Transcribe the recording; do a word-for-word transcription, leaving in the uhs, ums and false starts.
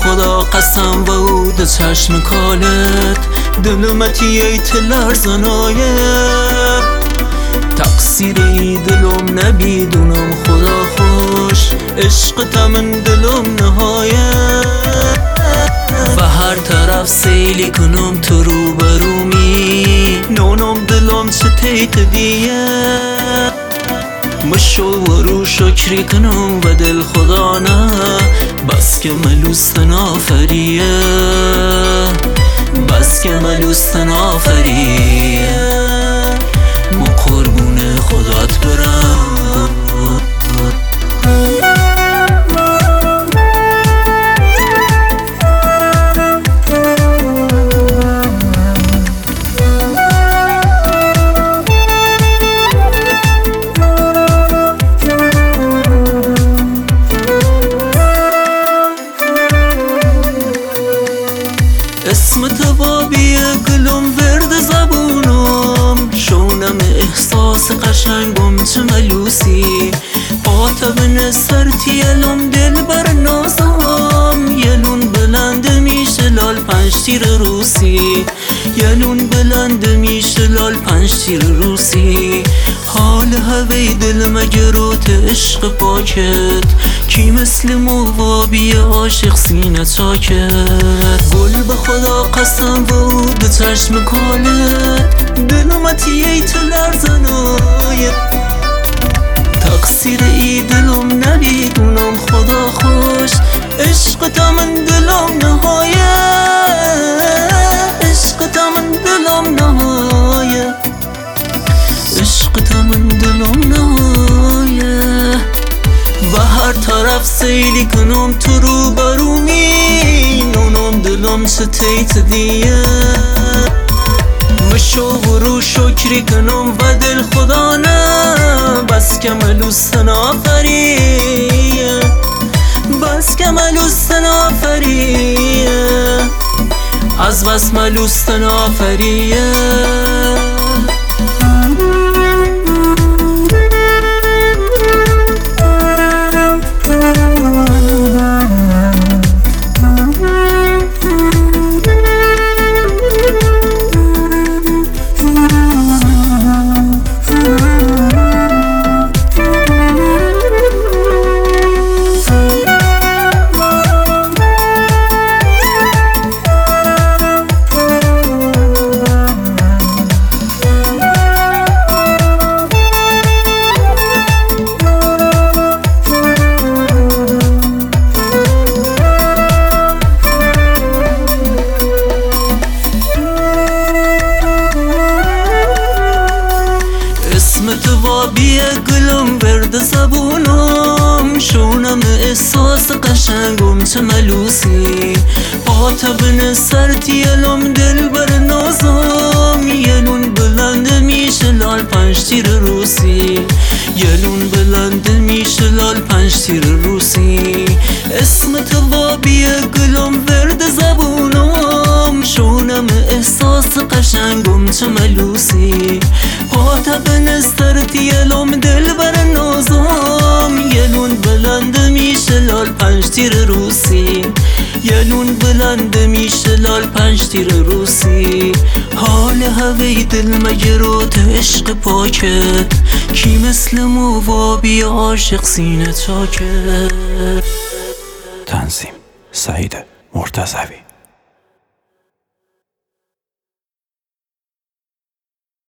خدا قسم و او ده چشم کالت دلمتی ایت لرزنایه تقصیر ای دلم نبیدونم خدا خوش عشق تمن دلم نهایه و هر طرف سیلی کنم تو رو برومی نونم دلم چه تیت دیه مشو و رو شکری کنم و دل خدا نه بس که ملوستن آفریه بس که ملوستن آفریه ما قربون خدات برم اسمت بابی گلم ورد زبونم شونم احساس قشنگم چه ملوسی آتبن سرتی الم دل بر نازم یلون بلند میشه لال پنج تیر روسی یلون بلند میشه لال پنج تیر روسی حال هوی دل مگروت عشق پاکت کی مثل موابی عاشق سینه چاکت گل به خدا قسم و او به چشم کالت دلمتی ایت لرزنایه تقصیر ای دلم نبیدونم خدا خوش عشق تمن دلم نهایه عشق تمن دلم نهایه عشق تمن دلم نهایه و هر طرف سیلی کنم تو رو برومی نونم دلم چه تیت دیه مشو و رو شکری کنم و دل خدا نه بس که ملوستن آفریه بس که ملوستن آفریه از بس ملوستن آفریه اسمت وابی گلم ورد زبونم شونم احساس قشنگم چه ملوسی آتبن سرتی الم دل بر نازم یلون بلند میشه لال پنج تیر روسی یلون بلند میشه لال پنج تیر روسی اسمت وابی گلم ورد زبونم شونم احساس قشنگم چه ملوسی آتبن سرتی الم دل بر نازم یلون بلند میشه لال پنج تیر روسی یلون بلند میشه لال پنج تیر روسی حال هوی دل مگروت عشق پاکت کی مثل موابی عاشق سینه چاکت تنظیم سعید مرتضوی.